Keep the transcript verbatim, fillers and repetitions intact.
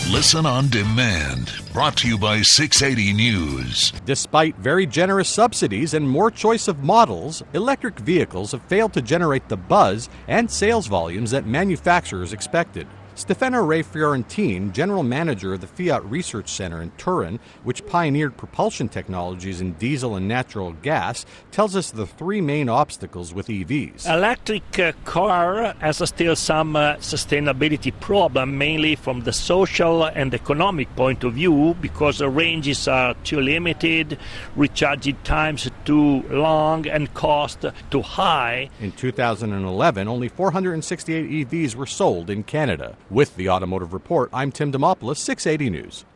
Listen on demand. Brought to you by six eighty News. Despite very generous subsidies and more choice of models, electric vehicles have failed to generate the buzz and sales volumes that manufacturers expected. Stefano Ray Fiorentine, general manager of the Fiat Research Center in Turin, which pioneered propulsion technologies in diesel and natural gas, tells us the three main obstacles with E Vs. Electric uh, car has uh, still some uh, sustainability problem, mainly from the social and economic point of view, because the ranges are too limited, recharging times too long, and cost too high. In two thousand eleven, only four hundred sixty-eight E Vs were sold in Canada. With the Automotive Report, I'm Tim Demopoulos, six eighty News.